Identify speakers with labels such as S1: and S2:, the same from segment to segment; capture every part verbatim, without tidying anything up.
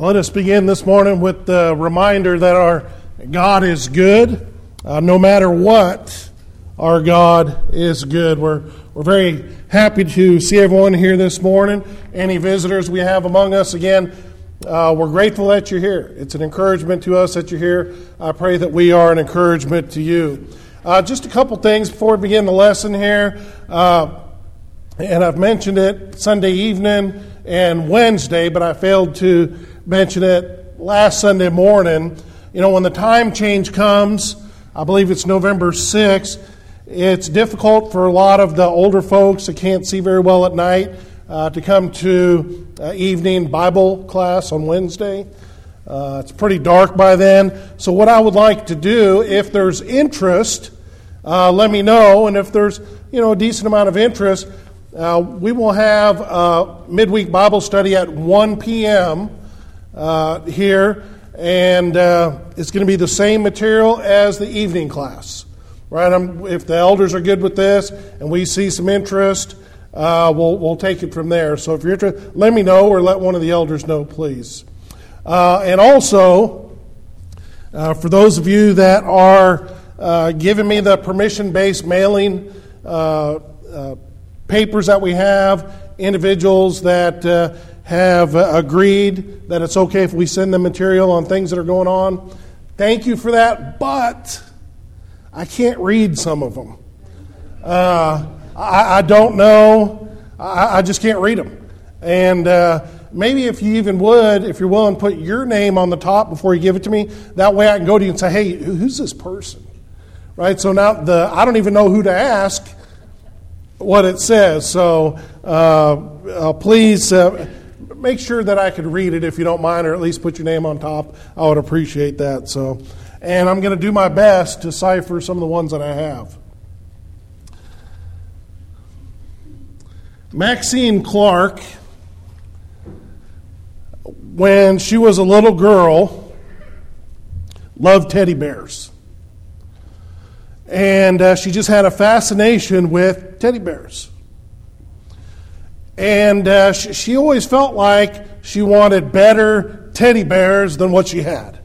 S1: Let us begin this morning with the reminder that our God is good. Uh, no matter what, our God is good. We're we're very happy to see everyone here this morning. Any visitors we have among us, again, uh, we're grateful that you're here. It's an encouragement to us that you're here. I pray that we are an encouragement to you. Uh, just a couple things before we begin the lesson here. Uh, and I've mentioned it Sunday evening and Wednesday, but I failed to mention it last Sunday morning. You know, when the time change comes, I believe it's November sixth, it's difficult for a lot of the older folks that can't see very well at night uh, to come to uh, evening Bible class on Wednesday. Uh, it's pretty dark by then. So what I would like to do, if there's interest, uh, let me know. And if there's, you know, a decent amount of interest, uh, we will have a midweek Bible study at one p.m. Uh, here, and uh, it's going to be the same material as the evening class. Right? I'm, if the elders are good with this and we see some interest, uh, we'll we'll take it from there. So if you're interested, let me know or let one of the elders know, please. Uh, and also, uh, for those of you that are uh, giving me the permission-based mailing uh, uh, papers that we have, individuals that uh, have uh, agreed that it's okay if we send them material on things that are going on. Thank you for that, but I can't read some of them. Uh, I, I don't know. I, I just can't read them. And uh, maybe if you even would, if you're willing, put your name on the top before you give it to me. That way I can go to you and say, hey, who's this person? Right? So now the I don't even know who to ask what it says. So uh, uh, please... Uh, Make sure that I could read it if you don't mind, or at least put your name on top. I would appreciate that. So, and I'm going to do my best to cipher some of the ones that I have. Maxine Clark, when she was a little girl, loved teddy bears. And uh, she just had a fascination with teddy bears. And uh, she, she always felt like she wanted better teddy bears than what she had.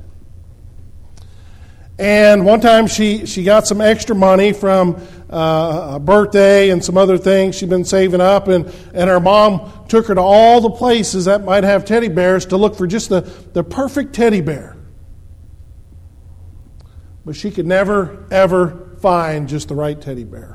S1: And one time she, she got some extra money from uh, a birthday and some other things she'd been saving up, and, and her mom took her to all the places that might have teddy bears to look for just the, the perfect teddy bear. But she could never, ever find just the right teddy bear.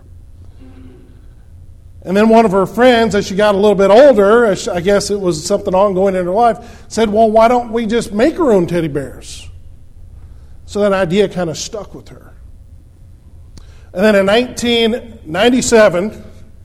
S1: And then one of her friends, as she got a little bit older, I guess it was something ongoing in her life, said, well, why don't we just make our own teddy bears? So that idea kind of stuck with her. And then in nineteen ninety-seven,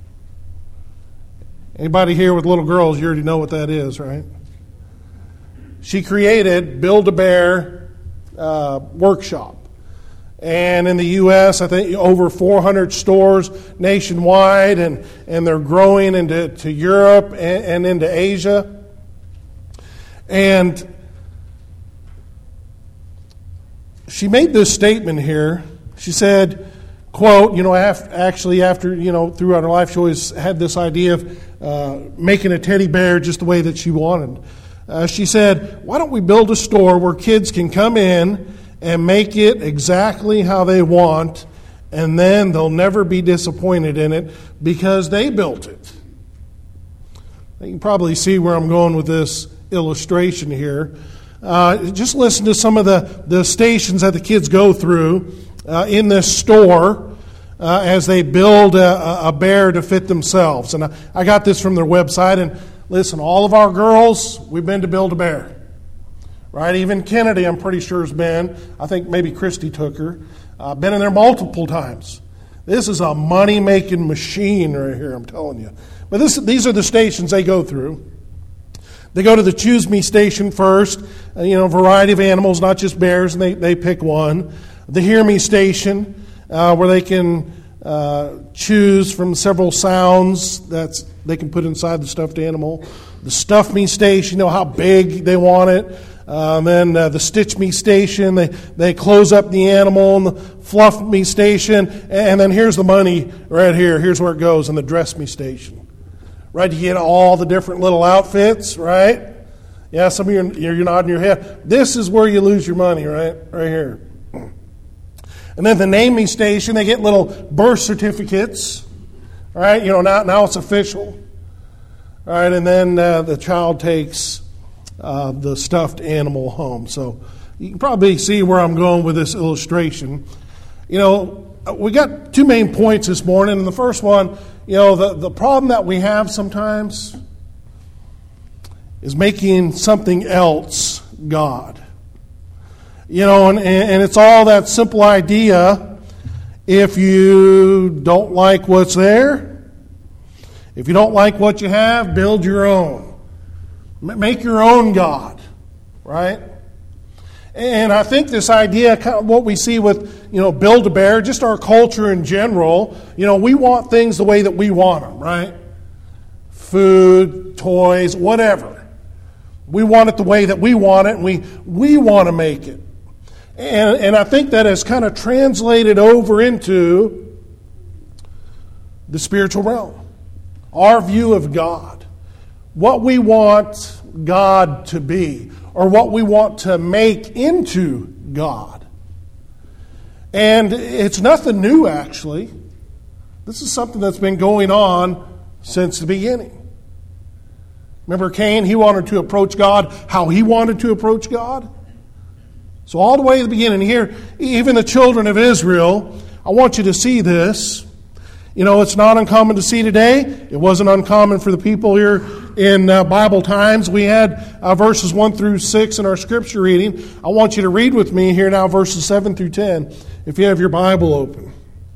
S1: anybody here with little girls, you already know what that is, right? She created Build-A-Bear uh, Workshop. And in the U S, I think over four hundred stores nationwide, and, and they're growing into to Europe and, and into Asia. And she made this statement here. She said, quote, you know, actually after, you know, throughout her life, she always had this idea of uh, making a teddy bear just the way that she wanted. Uh, she said, why don't we build a store where kids can come in and make it exactly how they want, and then they'll never be disappointed in it because they built it. You can probably see where I'm going with this illustration here. Uh, just listen to some of the, the stations that the kids go through uh, in this store uh, as they build a, a bear to fit themselves. And I, I got this from their website, and listen, all of our girls, we've been to Build-A-Bear. Right, even Kennedy, I'm pretty sure, has been. I think maybe Christy took her. Uh, been in there multiple times. This is a money-making machine right here, I'm telling you. But this, these are the stations they go through. They go to the Choose Me station first. Uh, you know, a variety of animals, not just bears, and they, they pick one. The Hear Me station, uh, where they can uh, choose from several sounds that they can put inside the stuffed animal. The Stuff Me station, you know how big they want it. Um, then uh, the Stitch Me station, they, they close up the animal, and the Fluff Me station, and then here's the money right here. Here's where it goes, in the Dress Me station. Right, you get all the different little outfits, right? Yeah, some of you, you're nodding your head. This is where you lose your money, right? Right here. And then the naming station, they get little birth certificates. All right, you know, now, now it's official. All right, and then uh, the child takes uh, the stuffed animal home. So you can probably see where I'm going with this illustration. You know, we got two main points this morning. And the first one, you know, the, the problem that we have sometimes is making something else God. You know, and, and it's all that simple idea. If you don't like what's there, if you don't like what you have, build your own. Make your own God, right? And I think this idea, kind of what we see with, you know, Build-A-Bear, just our culture in general, you know, we want things the way that we want them, right? Food, toys, whatever. We want it the way that we want it, and we, we want to make it. And, and I think that has kind of translated over into the spiritual realm. Our view of God. What we want God to be, or what we want to make into God. And it's nothing new, actually. This is something that's been going on since the beginning. Remember Cain? He wanted to approach God how he wanted to approach God. So all the way to the beginning here, even the children of Israel, I want you to see this. You know, it's not uncommon to see today. It wasn't uncommon for the people here in uh, Bible times. We had uh, verses one through six in our scripture reading. I want you to read with me here now verses seven through ten, if you have your Bible open.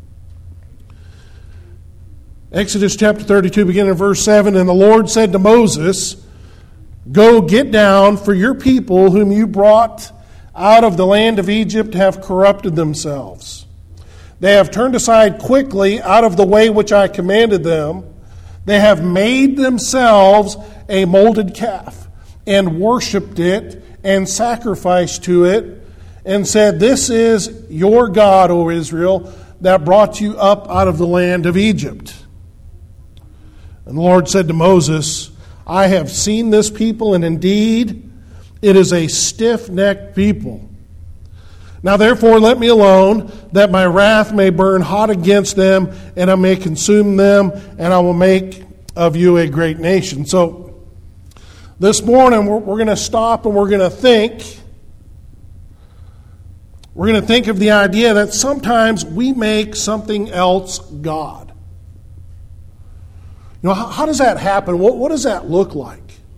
S1: Exodus chapter thirty-two, beginning in verse seven, and the Lord said to Moses, "Go get down, for your people whom you brought out of the land of Egypt have corrupted themselves. They have turned aside quickly out of the way which I commanded them. They have made themselves a molded calf and worshipped it and sacrificed to it and said, 'This is your God, O Israel, that brought you up out of the land of Egypt.' And the Lord said to Moses, 'I have seen this people, and indeed it is a stiff-necked people. Now therefore let me alone, that my wrath may burn hot against them, and I may consume them, and I will make of you a great nation.'" So this morning we're, we're going to stop and we're going to think. We're going to think of the idea that sometimes we make something else God. You know, how, how does that happen? What, what does that look like?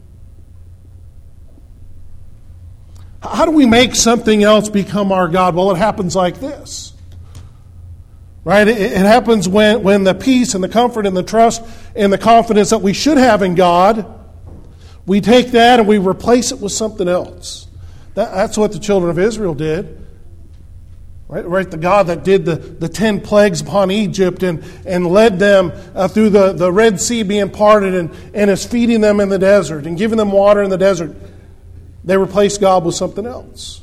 S1: How do we make something else become our God? Well, it happens like this. Right? It, it happens when, when the peace and the comfort and the trust and the confidence that we should have in God, we take that and we replace it with something else. That, that's what the children of Israel did. Right, right, the God that did the, the ten plagues upon Egypt and, and led them uh, through the, the Red Sea being parted and, and is feeding them in the desert and giving them water in the desert. They replaced God with something else.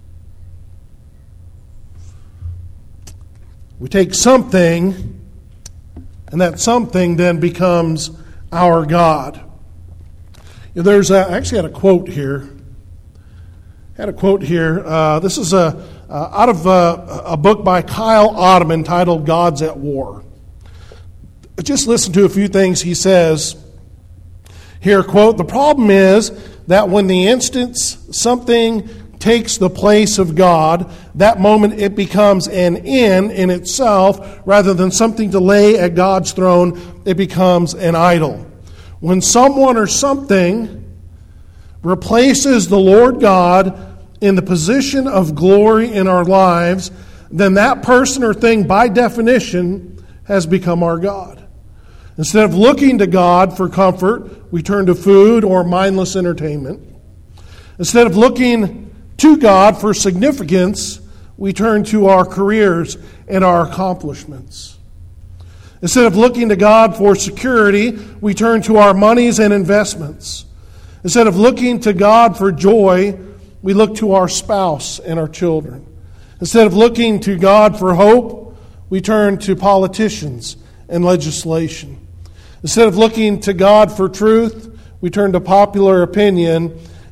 S1: We take something, and that something then becomes our God. You know, there's a, I actually had a quote here. I had a quote here. Uh, this is a uh, out of a, a book by Kyle Ottoman titled "Gods at War." Just listen to a few things he says here. Quote: "The problem is that when the instance something takes the place of God, that moment it becomes an end in itself rather than something to lay at God's throne. It becomes an idol. When someone or something replaces the Lord God in the position of glory in our lives, then that person or thing by definition has become our God. Instead of looking to God for comfort, we turn to food or mindless entertainment. Instead of looking to God for significance, we turn to our careers and our accomplishments. Instead of looking to God for security, we turn to our monies and investments. Instead of looking to God for joy, we look to our spouse and our children. Instead of looking to God for hope, we turn to politicians and legislation. Instead of looking to God for truth, we turn to popular opinion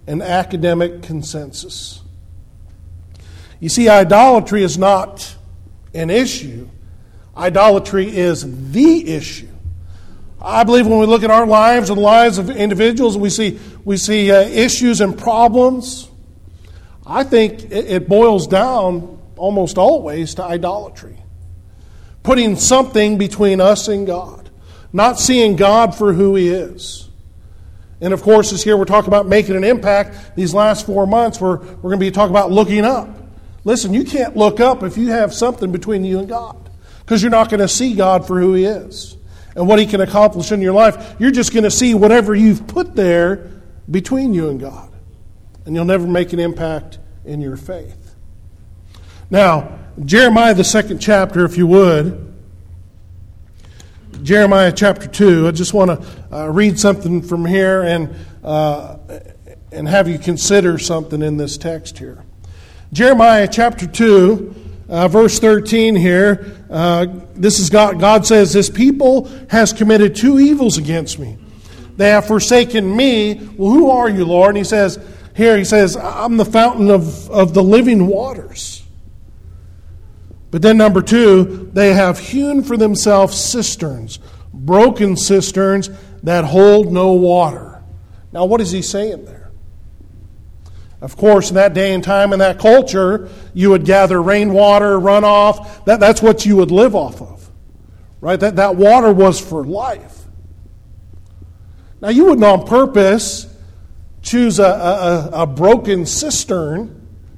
S1: and academic consensus. You see, idolatry is not an issue. Idolatry is the issue. I believe when we look at our lives and the lives of individuals, we see we see uh, issues and problems. I think it, it boils down almost always to idolatry. Putting something between us and God. Not seeing God for who He is. And of course, this year we're talking about making an impact. These last four months, we're, we're going to be talking about looking up. Listen, you can't look up if you have something between you and God. Because you're not going to see God for who He is. And what He can accomplish in your life. You're just going to see whatever you've put there between you and God. And you'll never make an impact in your faith. Now, Jeremiah, the second chapter, if you would. Jeremiah chapter two. I just want to uh, read something from here and, uh, and have you consider something in this text here. Jeremiah chapter two, uh, verse thirteen here. Uh, this is God. God says, "This people has committed two evils against me. They have forsaken me." Well, who are you, Lord? And He says, here He says, "I'm the fountain of, of the living waters." But then number two, they have hewn for themselves cisterns, broken cisterns that hold no water. Now, what is He saying there? Of course, in that day and time, in that culture, you would gather rainwater, runoff. That, that's what you would live off of. Right? That, that water was for life. Now, you wouldn't on purpose choose a, a, a broken cistern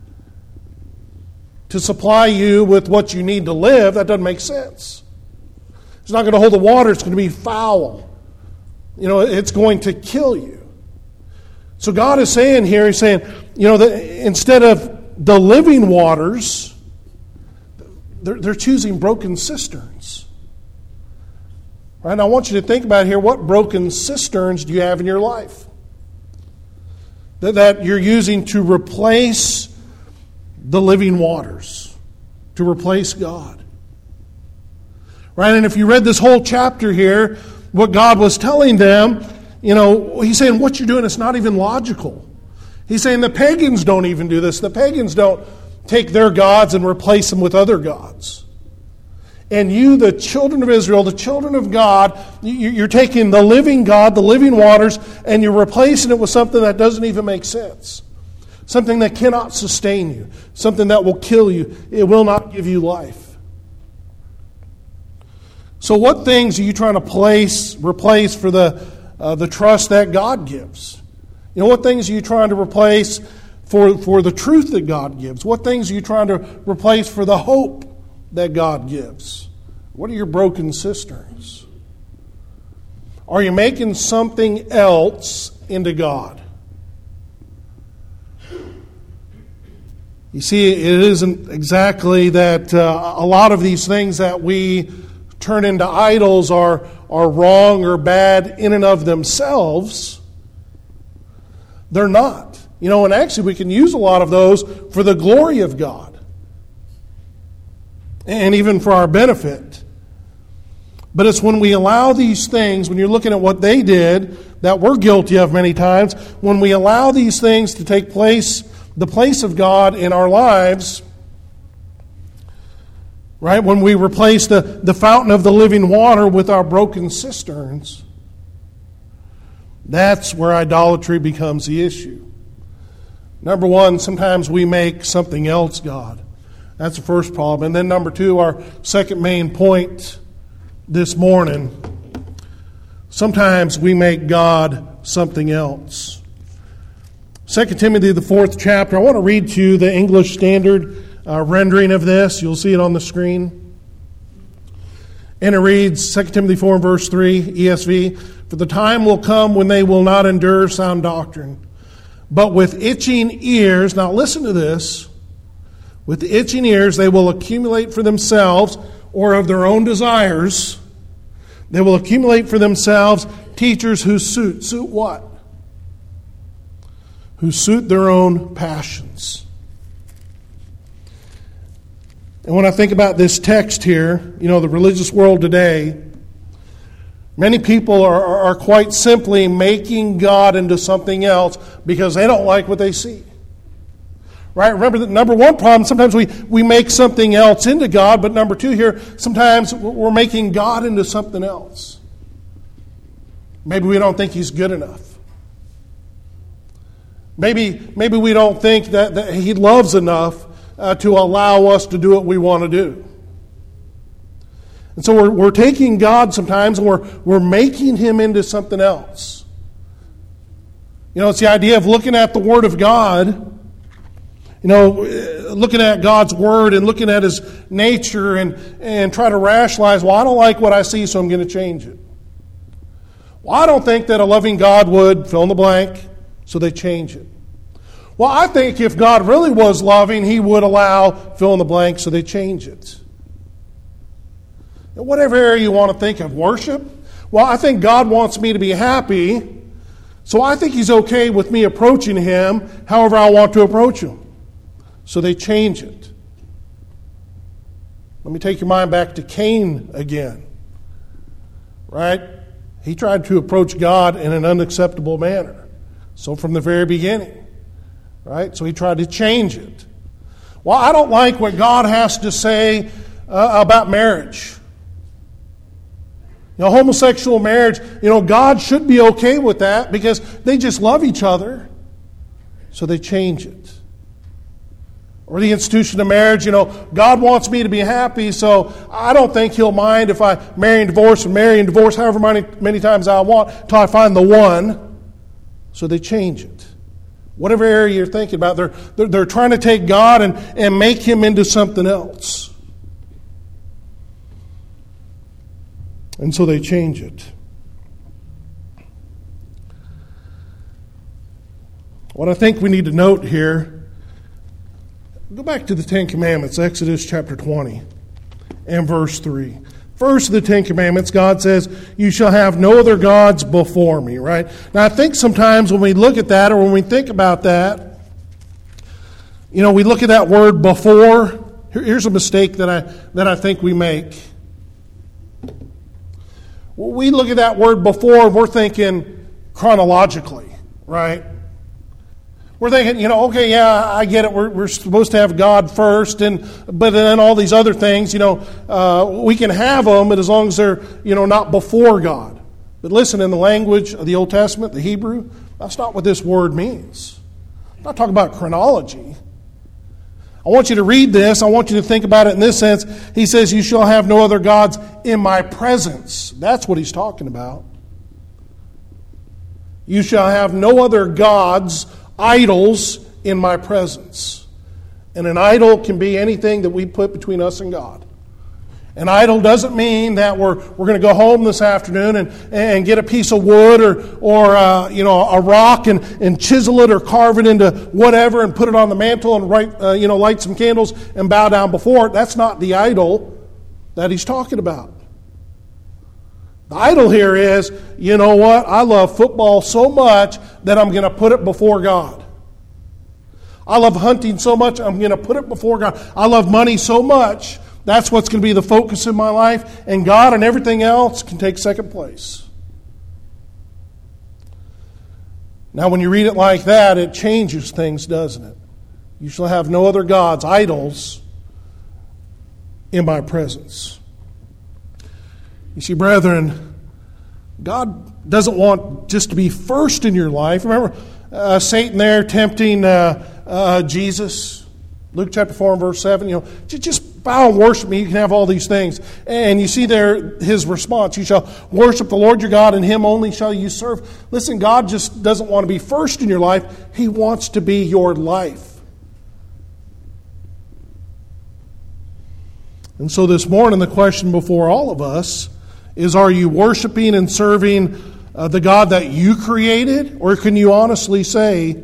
S1: to supply you with what you need to live. That doesn't make sense. It's not going to hold the water. It's going to be foul. You know, it's going to kill you. So God is saying here, He's saying, you know, that instead of the living waters, they're, they're choosing broken cisterns. Right? And I want you to think about here, what broken cisterns do you have in your life? That, that you're using to replace the living waters, to replace God. Right? And if you read this whole chapter here, what God was telling them, you know, He's saying what you're doing is not even logical. He's saying the pagans don't even do this. The pagans don't take their gods and replace them with other gods. And you, the children of Israel, the children of God, you're taking the living God, the living waters, and you're replacing it with something that doesn't even make sense. Something that cannot sustain you. Something that will kill you. It will not give you life. So what things are you trying to place, replace for the, uh, the trust that God gives? You know, what things are you trying to replace for, for the truth that God gives? What things are you trying to replace for the hope that God gives? What are your broken cisterns? Are you making something else into God? You see, it isn't exactly that uh, a lot of these things that we turn into idols are, are wrong or bad in and of themselves. They're not. You know, and actually we can use a lot of those for the glory of God. And even for our benefit. But it's when we allow these things, when you're looking at what they did, that we're guilty of many times, when we allow these things to take place, the place of God in our lives, right? When we replace the, the fountain of the living water with our broken cisterns, that's where idolatry becomes the issue. Number one, sometimes we make something else God. That's the first problem. And then number two, our second main point this morning, sometimes we make God something else. Second Timothy, the fourth chapter. I want to read to you the English Standard uh, rendering of this. You'll see it on the screen. And it reads, Second Timothy four and verse three, E S V, "For the time will come when they will not endure sound doctrine, but with itching ears," now listen to this, "with itching ears they will accumulate for themselves," or of their own desires, "they will accumulate for themselves teachers who suit." Suit what? Who suit their own passions. And when I think about this text here, you know, the religious world today, Many people are, are quite simply making God into something else because they don't like what they see. Right? Remember that number one problem, sometimes we, we make something else into God, but number two here, sometimes we're making God into something else. Maybe we don't think He's good enough. Maybe, maybe we don't think that, that He loves enough uh, to allow us to do what we want to do. And so we're, we're taking God sometimes and we're, we're making Him into something else. You know, it's the idea of looking at the Word of God, you know, looking at God's Word and looking at His nature and, and try to rationalize, well, I don't like what I see, so I'm going to change it. Well, I don't think that a loving God would fill in the blank, so they change it. Well, I think if God really was loving, He would allow fill in the blank, so they change it. In whatever area you want to think of, worship, well, I think God wants me to be happy, so I think He's okay with me approaching Him however I want to approach Him. So they change it. Let me take your mind back to Cain again. Right? He tried to approach God in an unacceptable manner. So from the very beginning. Right? So he tried to change it. Well, I don't like what God has to say uh, about marriage. You know, homosexual marriage, you know, God should be okay with that because they just love each other. So they change it. Or the institution of marriage, you know, God wants me to be happy, so I don't think He'll mind if I marry and divorce and marry and divorce however many, many times I want until I find the one. So they change it. Whatever area you're thinking about, they're, they're, they're trying to take God and, and make Him into something else. And so they change it. What I think we need to note here, go back to the Ten Commandments, Exodus chapter twenty and verse three. First of the Ten Commandments, God says, you shall have no other gods before me, right? Now I think sometimes when we look at that or when we think about that, you know, we look at that word before. Here's a mistake that I that I think we make. We look at that word before, we're thinking chronologically, right? We're thinking, you know, okay, yeah, I get it. We're, we're supposed to have God first, and but then all these other things, you know, uh, we can have them, but as long as they're, you know, not before God. But listen, in the language of the Old Testament, the Hebrew, that's not what this word means. I'm not talking about chronology. I want you to read this. I want you to think about it in this sense. He says, you shall have no other gods in my presence. That's what he's talking about. You shall have no other gods, idols, in my presence. And an idol can be anything that we put between us and God. An idol doesn't mean that we're we're going to go home this afternoon and, and get a piece of wood or or uh, you know a rock and, and chisel it or carve it into whatever and put it on the mantle and write, uh, you know light some candles and bow down before it. That's not the idol that he's talking about. The idol here is, you know what? I love football so much that I'm going to put it before God. I love hunting so much I'm going to put it before God. I love money so much. That's what's going to be the focus of my life, and God and everything else can take second place. Now, when you read it like that, it changes things, doesn't it? You shall have no other gods, idols, in my presence. You see, brethren, God doesn't want just to be first in your life. Remember uh, Satan there tempting uh, uh, Jesus? Luke chapter four and verse seven, you know, just bow and worship me, you can have all these things. And you see there his response, you shall worship the Lord your God, and him only shall you serve. Listen, God just doesn't want to be first in your life. He wants to be your life. And so this morning, the question before all of us is, are you worshiping and serving uh, the God that you created? Or can you honestly say,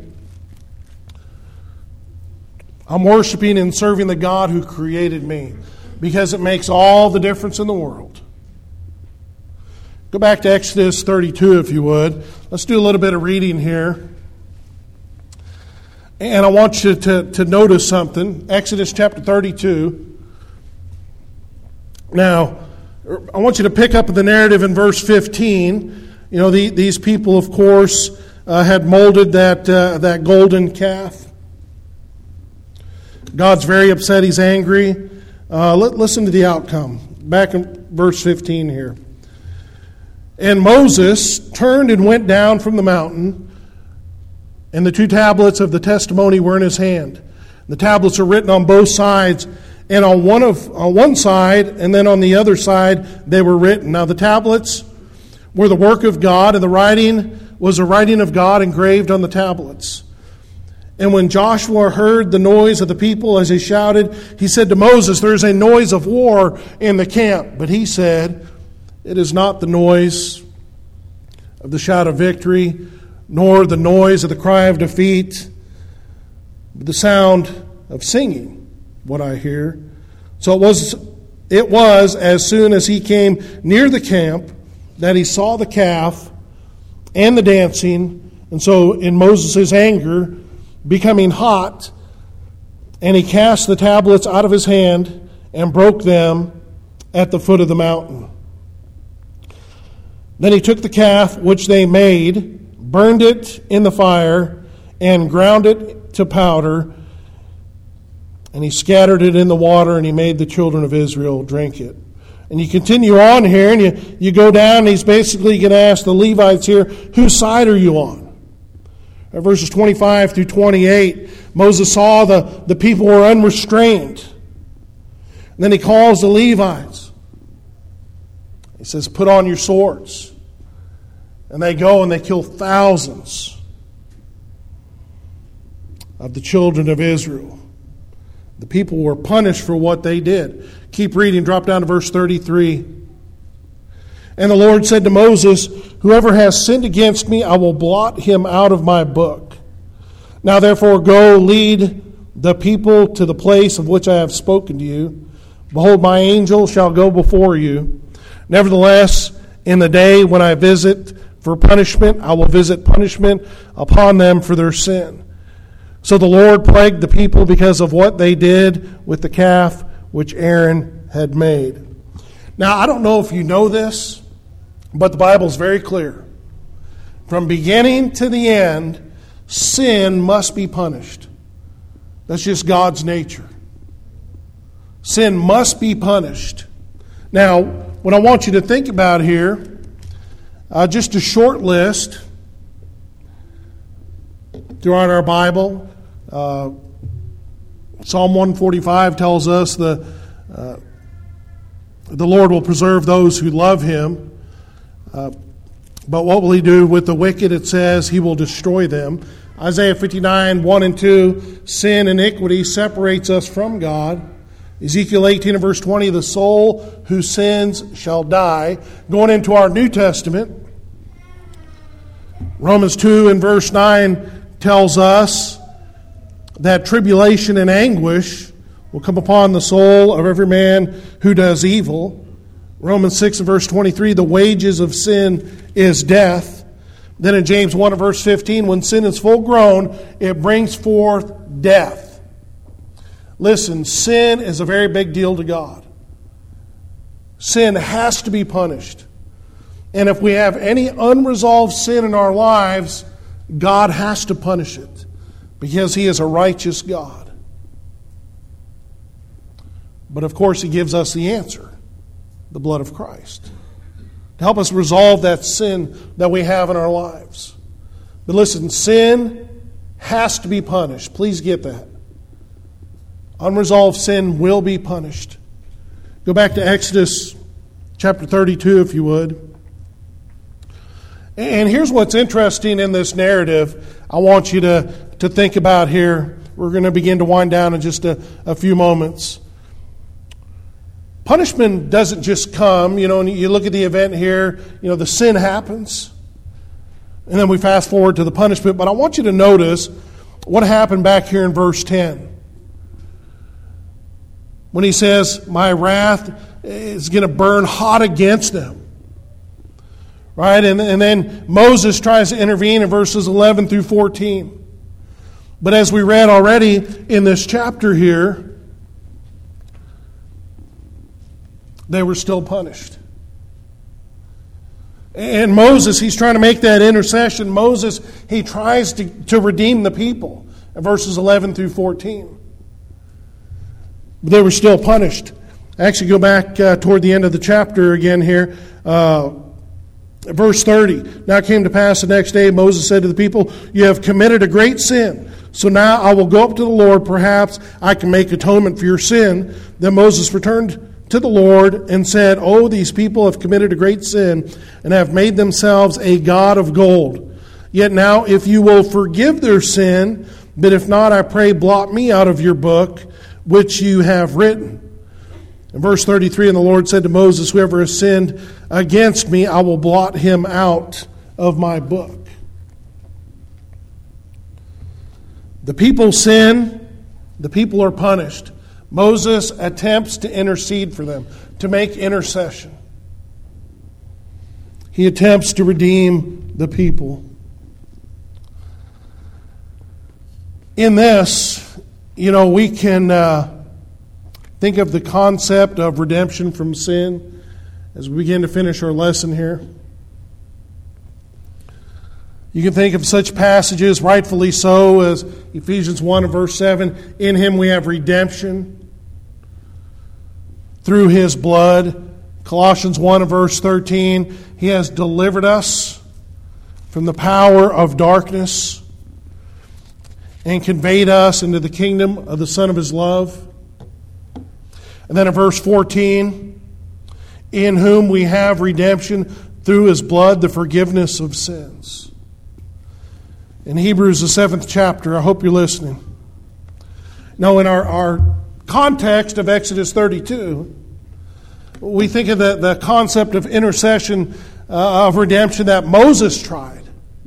S1: I'm worshiping and serving the God who created me, because it makes all the difference in the world. Go back to Exodus thirty-two, if you would. Let's do a little bit of reading here. And I want you to, to notice something. Exodus chapter thirty-two. Now, I want you to pick up the narrative in verse fifteen. You know, the, these people, of course, uh, had molded that uh, that golden calf. God's very upset. He's angry. Uh, let, listen to the outcome. Back in verse fifteen here. And Moses turned and went down from the mountain, and the two tablets of the testimony were in his hand. The tablets are written on both sides, and on one of on one side, and then on the other side, they were written. Now the tablets were the work of God, and the writing was the writing of God engraved on the tablets. And when Joshua heard the noise of the people as they shouted, he said to Moses, "There is a noise of war in the camp." But he said, "It is not the noise of the shout of victory, nor the noise of the cry of defeat, but the sound of singing, what I hear." So it was, it was as soon as he came near the camp that he saw the calf and the dancing. And so in Moses' anger, becoming hot, and he cast the tablets out of his hand and broke them at the foot of the mountain. Then he took the calf which they made, burned it in the fire, and ground it to powder, and he scattered it in the water, and he made the children of Israel drink it. And you continue on here, and you, you go down, and he's basically going to ask the Levites here, whose side are you on? At verses twenty-five through twenty-eight, Moses saw the, the people were unrestrained. And then he calls the Levites. He says, "Put on your swords." And they go and they kill thousands of the children of Israel. The people were punished for what they did. Keep reading, drop down to verse thirty-three. And the Lord said to Moses, "Whoever has sinned against me, I will blot him out of my book. Now therefore go, lead the people to the place of which I have spoken to you. Behold, my angel shall go before you. Nevertheless, in the day when I visit for punishment, I will visit punishment upon them for their sin." So the Lord plagued the people because of what they did with the calf which Aaron had made. Now, I don't know if you know this, but the Bible is very clear. From beginning to the end, sin must be punished. That's just God's nature. Sin must be punished. Now, what I want you to think about here, uh, just a short list throughout our Bible. Uh, Psalm one forty-five tells us the uh, the Lord will preserve those who love Him. Uh, but what will He do with the wicked? It says He will destroy them. Isaiah fifty-nine, one and two, sin, iniquity separates us from God. Ezekiel eighteen and verse twenty, the soul who sins shall die. Going into our New Testament, Romans two and verse nine tells us that tribulation and anguish will come upon the soul of every man who does evil. Romans six and verse twenty-three, the wages of sin is death. Then in James one and verse fifteen, when sin is full grown, it brings forth death. Listen, sin is a very big deal to God. Sin has to be punished. And if we have any unresolved sin in our lives, God has to punish it because He is a righteous God. But of course, He gives us the answer, the blood of Christ, to help us resolve that sin that we have in our lives. But listen, sin has to be punished. Please get that. Unresolved sin will be punished. Go back to Exodus chapter thirty-two, if you would. And here's what's interesting in this narrative I want you to, to think about here. We're going to begin to wind down in just a, a few moments. Punishment doesn't just come, you know, and you look at the event here, you know, the sin happens. And then we fast forward to the punishment. But I want you to notice what happened back here in verse ten. When he says, "My wrath is going to burn hot against them." Right? And, and then Moses tries to intervene in verses eleven through fourteen. But as we read already in this chapter here, they were still punished. And Moses, he's trying to make that intercession. Moses, he tries to, to redeem the people in verses eleven through fourteen. But they were still punished. Actually, go back uh, toward the end of the chapter again here. Uh, verse thirty. Now it came to pass the next day, Moses said to the people, "You have committed a great sin. So now I will go up to the Lord. Perhaps I can make atonement for your sin." Then Moses returned to the Lord and said, "Oh, these people have committed a great sin and have made themselves a god of gold. Yet now if you will forgive their sin, but if not, I pray blot me out of your book which you have written." In verse thirty-three, and the Lord said to Moses, "Whoever has sinned against me, I will blot him out of my book." The people sin, the people are punished. Moses attempts to intercede for them, to make intercession. He attempts to redeem the people. In this, you know, we can uh, think of the concept of redemption from sin as we begin to finish our lesson here. You can think of such passages, rightfully so, as Ephesians one and verse seven. In Him we have redemption through His blood. Colossians one and verse thirteen. He has delivered us from the power of darkness and conveyed us into the kingdom of the Son of His love. And then in verse fourteen, in whom we have redemption through His blood, the forgiveness of sins. In Hebrews, the seventh chapter, I hope you're listening. Now, in our, our context of Exodus thirty-two, we think of the, the concept of intercession, uh, of redemption that Moses tried.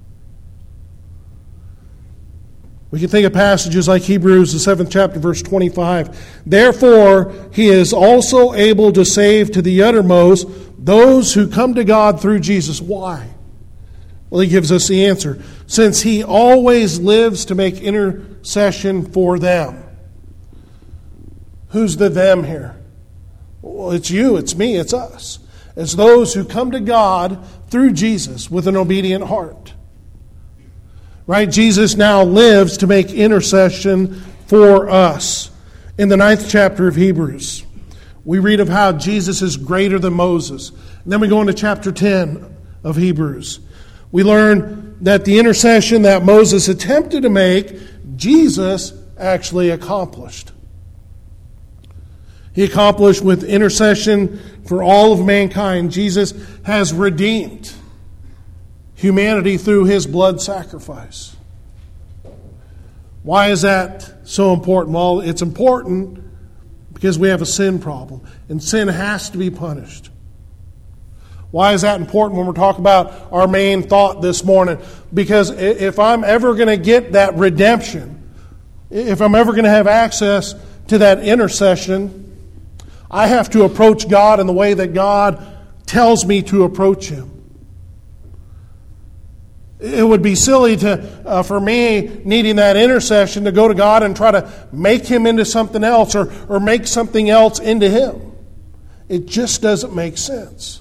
S1: We can think of passages like Hebrews, the seventh chapter, verse twenty-five. Therefore, He is also able to save to the uttermost those who come to God through Jesus. Why? Well, He gives us the answer. Since He always lives to make intercession for them. Who's the them here? Well, it's you, it's me, it's us. It's those who come to God through Jesus with an obedient heart. Right? Jesus now lives to make intercession for us. In the ninth chapter of Hebrews, we read of how Jesus is greater than Moses. And then we go into chapter ten of Hebrews. We learn that the intercession that Moses attempted to make, Jesus actually accomplished. He accomplished with intercession for all of mankind. Jesus has redeemed humanity through His blood sacrifice. Why is that so important? Well, it's important because we have a sin problem, and sin has to be punished. Why is that important when we're talking about our main thought this morning? Because if I'm ever going to get that redemption, if I'm ever going to have access to that intercession, I have to approach God in the way that God tells me to approach Him. It would be silly to, uh, for me, needing that intercession, to go to God and try to make Him into something else or, or make something else into Him. It just doesn't make sense.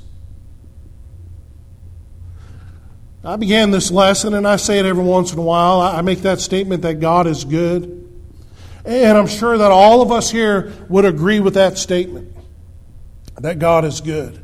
S1: I began this lesson, and I say it every once in a while. I make that statement that God is good. And I'm sure that all of us here would agree with that statement, that God is good.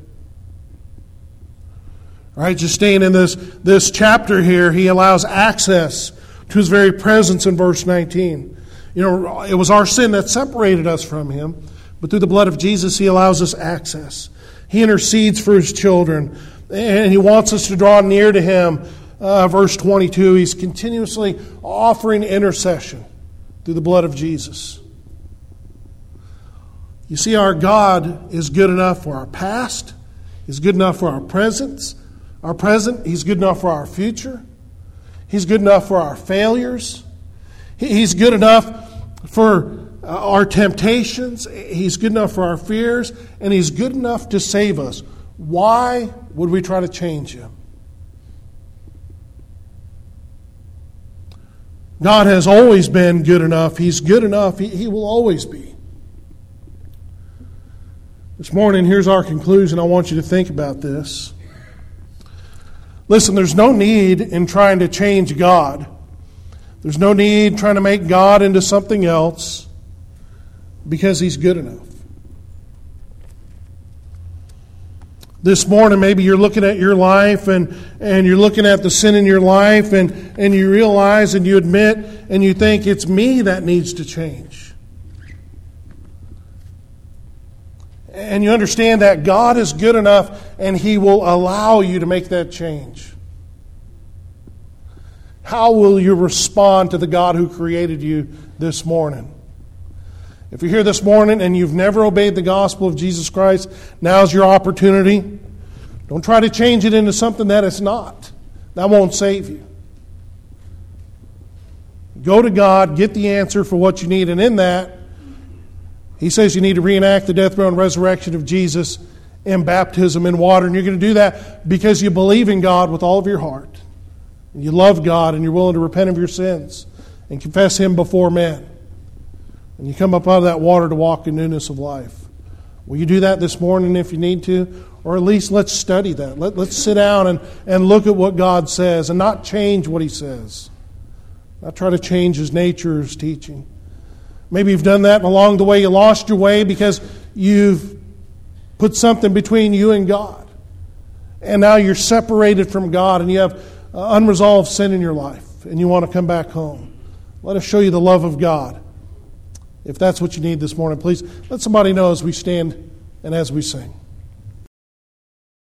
S1: All right, just staying in this, this chapter here, He allows access to His very presence in verse nineteen. You know, it was our sin that separated us from Him, but through the blood of Jesus, He allows us access. He intercedes for His children, and He wants us to draw near to Him. Uh, verse twenty-two, He's continuously offering intercession through the blood of Jesus. You see, our God is good enough for our past. He's good enough for our present. Our present. He's good enough for our future. He's good enough for our failures. He's good enough for our temptations. He's good enough for our fears. And He's good enough to save us. Why would we try to change Him? God has always been good enough. He's good enough. He, he will always be. This morning, here's our conclusion. I want you to think about this. Listen, there's no need in trying to change God. There's no need trying to make God into something else because He's good enough. This morning, maybe you're looking at your life and, and you're looking at the sin in your life and, and you realize and you admit and you think it's me that needs to change. And you understand that God is good enough and He will allow you to make that change. How will you respond to the God who created you this morning? If you're here this morning and you've never obeyed the gospel of Jesus Christ, now's your opportunity. Don't try to change it into something that it's not. That won't save you. Go to God, get the answer for what you need, and in that, He says you need to reenact the death, burial, and resurrection of Jesus in baptism in water. And you're going to do that because you believe in God with all of your heart. And you love God and you're willing to repent of your sins and confess Him before men. And you come up out of that water to walk in newness of life. Will you do that this morning if you need to? Or at least let's study that. Let, let's sit down and, and look at what God says and not change what He says. Not try to change His nature or His teaching. Maybe you've done that and along the way you lost your way because you've put something between you and God. And now you're separated from God and you have unresolved sin in your life and you want to come back home. Let us show you the love of God. If that's what you need this morning, please let somebody know as we stand and as we sing.